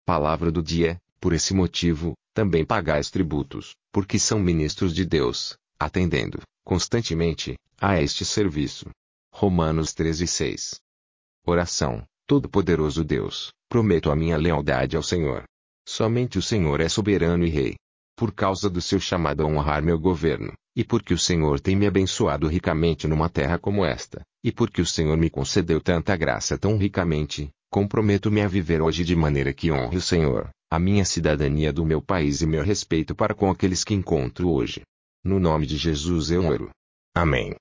Palavra do dia: por esse motivo, também pagais tributos, porque são ministros de Deus, atendendo, constantemente, a este serviço. Romanos 13:6. Oração: Todo-Poderoso Deus, prometo a minha lealdade ao Senhor. Somente o Senhor é soberano e Rei. Por causa do seu chamado a honrar meu governo, e porque o Senhor tem me abençoado ricamente numa terra como esta, e porque o Senhor me concedeu tanta graça tão ricamente, comprometo-me a viver hoje de maneira que honre o Senhor, a minha cidadania do meu país e meu respeito para com aqueles que encontro hoje. No nome de Jesus eu oro. Amém.